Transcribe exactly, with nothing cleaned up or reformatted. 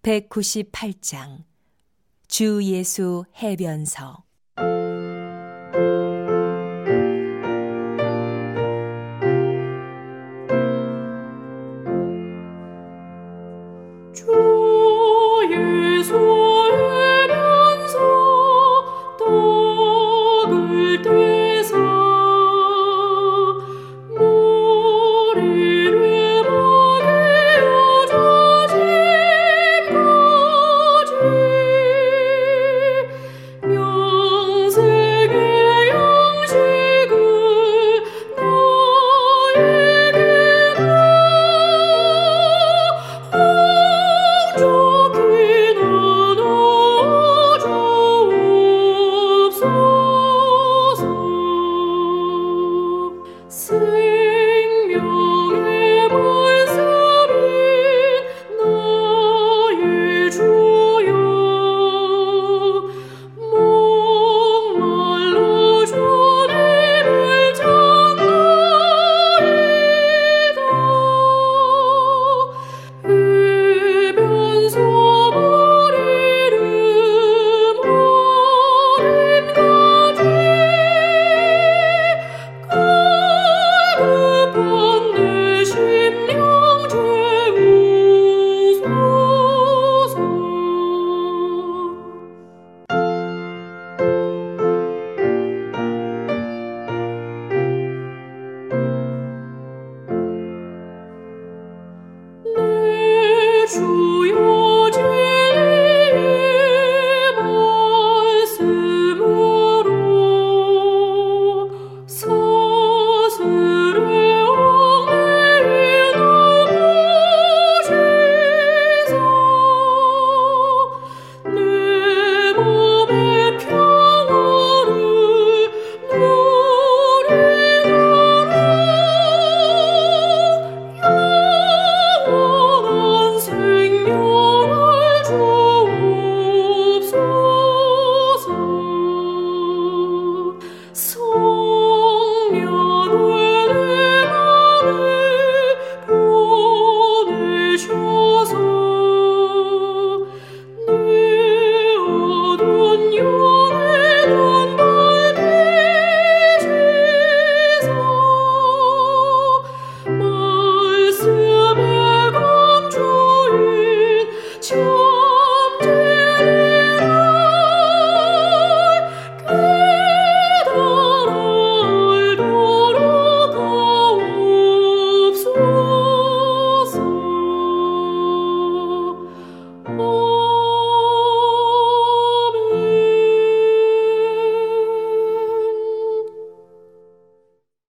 백구십팔 장 주 예수 해변서. 주 예수 해변서 떡을 떼사 머리를 먹여 자신까지 영생의 양식을 나에게 온전히 나눠주옵소서. 생명의 말씀인 나의 주여, 목말라 주님을 찾나이다. 해변서 머리를 머리까지 갈급한 내 심령 채우소서. 내 주여 진리의 말씀으로 사슬에 얽매인 날 보시사 내 맘의 평화를 누리도록 영원한 생명을 주옵소서. 성령을 내 맘에 보내셔서 내 어두운 영의 눈 밝히시사 말씀의 감주인